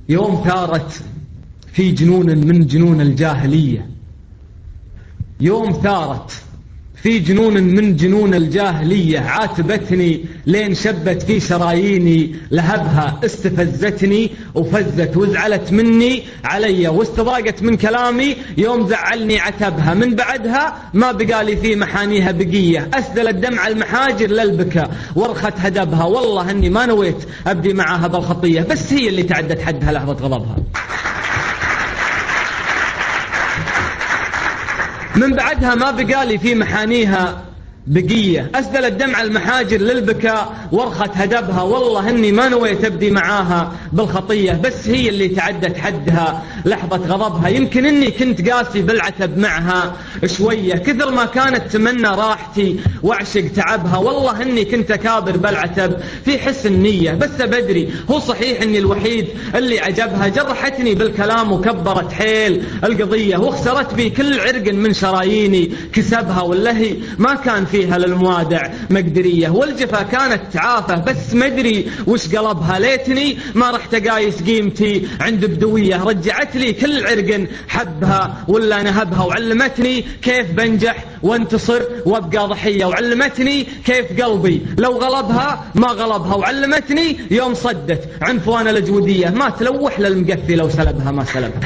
يوم ثارت في جنون من جنون الجاهلية، يوم ثارت في جنون من جنون الجاهلية، عاتبتني لين شبت في شراييني، لهبها استفزتني وفزت وزعلت مني علي، واستضاقت من كلامي يوم زعلني عتبها، من بعدها ما بقالي في محانيها بقية، أسدل الدمع المحاجر للبكاء وارخت هدبها، والله أني ما نويت أبدي معها بالخطية، بس هي اللي تعدت حدها لحظة غضبها. من بعدها ما بقالي في محانيها بقية، أسدل الدمع المحاجر للبكاء وارخت هدبها، والله إني ما نويت أبدي معاها بالخطية، بس هي اللي تعدت حدها لحظة غضبها. يمكن إني كنت قاسي بالعتب معها شوية، كثر ما كانت تمنى راحتي وأعشق تعبها، والله إني كنت أكابر بالعتب في حسن نية، بس بدري هو صحيح إني الوحيد اللي عجبها، جرحتني بالكلام وكبرت حيل القضية، واخسرت بي كل عرق من شراييني كسبها، واللهي ما كان فيها للموادع مقدرية، والجفا كانت تعافى بس مدري وش قلبها، ليتني ما رحت قايس قيمتي عند بدوية، رجعت لي كل عرق حبها ولا نهبها، وعلمتني كيف بنجح وانتصر وابقى ضحية، وعلمتني كيف قلبي لو غلبها ما غلبها، وعلمتني يوم صدت عنفوان الجودية ما تلوح للمقفي لو سلبها ما سلبها.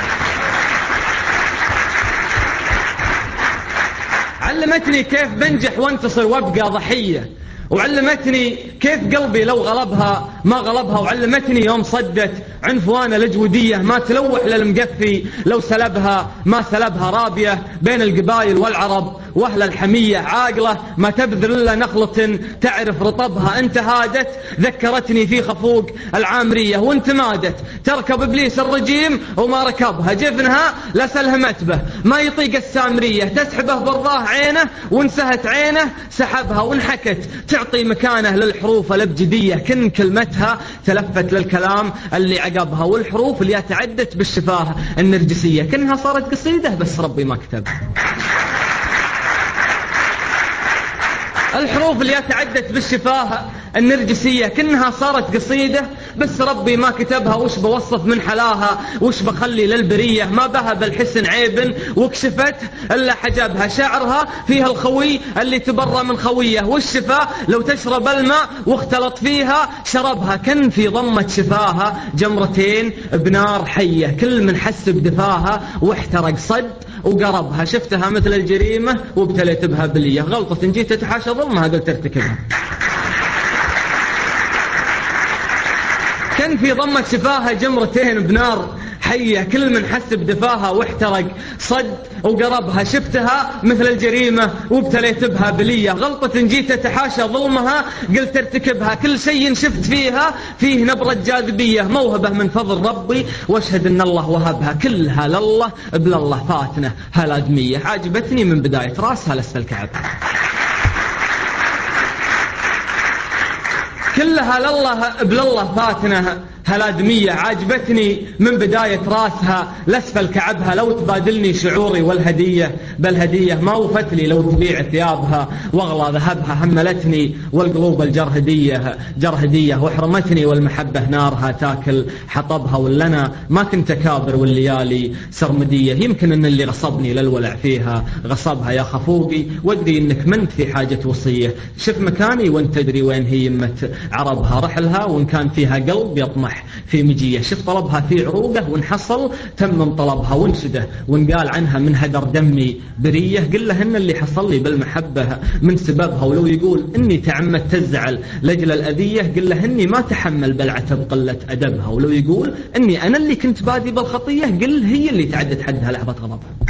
علمتني كيف بنجح وانتصر وابقى ضحية، وعلمتني كيف قلبي لو غلبها ما غلبها، وعلمتني يوم صدت عنفوان الجودية ما تلوح للمقفي لو سلبها ما سلبها، رابية بين القبائل والعرب واهل الحمية، عاقلة ما تبذل الا نخلة تعرف رطبها، انت هادت ذكرتني في خفوق العامرية، وانت مادت تركب ابليس الرجيم وما ركبها، جفنها لسلهمت به ما يطيق السامرية، تسحبه برضاه عينه وانسهت عينه سحبها، وانحكت تعطي مكانه للحروف الابجدية، كن كلمتها تلفت للكلام اللي عقبها، والحروف اللي تعدت بالشفاه النرجسية كنها صارت قصيدة بس ربي ما كتبها. الحروف اللي تعدت بالشفاه النرجسية كنها صارت قصيدة بس ربي ما كتبها، وش بوصف من حلاها وش بخلي للبرية، ما بها بالحسن عيب وكشفت إلا حجبها، شعرها فيها الخوي اللي تبرى من خوية، والشفاء لو تشرب الماء واختلط فيها شربها، كن في ضمة شفاها جمرتين بنار حية، كل من حس بدفاها واحترق صد وقربها، شفتها مثل الجريمة وابتليت بها بلية، غلطة جيت تتحاشى ظلمها قلت ارتكبها. كان في ضمة شفاها جمرتين بنار حية، كل من حس بدفاها واحترق صد وقربها، شفتها مثل الجريمة وابتليت بها بلية، غلطة جيت تحاشى ظلمها قلت ارتكبها، كل شيء شفت فيها فيه نبرة جاذبية، موهبة من فضل ربي واشهد ان الله وهبها، كلها لله بلله فاتنة هالادمية، عجبتني من بداية راسها لأسفل كعب، كلها لله بلله فاتنة هالادمية، عاجبتني من بداية راسها لأسفل كعبها، لو تبادلني شعوري والهدية بالهدية، ما وفت لي لو تبيع ثيابها واغلى ذهبها، هملتني والقلوب الجرهدية جرهدية، وحرمتني والمحبة نارها تاكل حطبها، ولنا ما كنت كابر والليالي سرمدية، يمكن ان اللي غصبني للولع فيها غصبها يا خفوقي، وادري انك منت في حاجة وصية، شف مكاني وانت تدري وين هي يمة عربها، رحلها وان كان فيها قلب يطمح في مجية، شف طلبها في عروقه وانحصل تمم طلبها، وانسده وانقال عنها من هدر دمي برية، قل له ان اللي حصل لي بالمحبة من سببها، ولو يقول اني تعمدت تزعل لجل الأذية قل له اني ما تحمل بالعتب قلة أدبها، ولو يقول اني انا اللي كنت بادي بالخطية قل هي اللي تعدت حدها لحظة غضبها.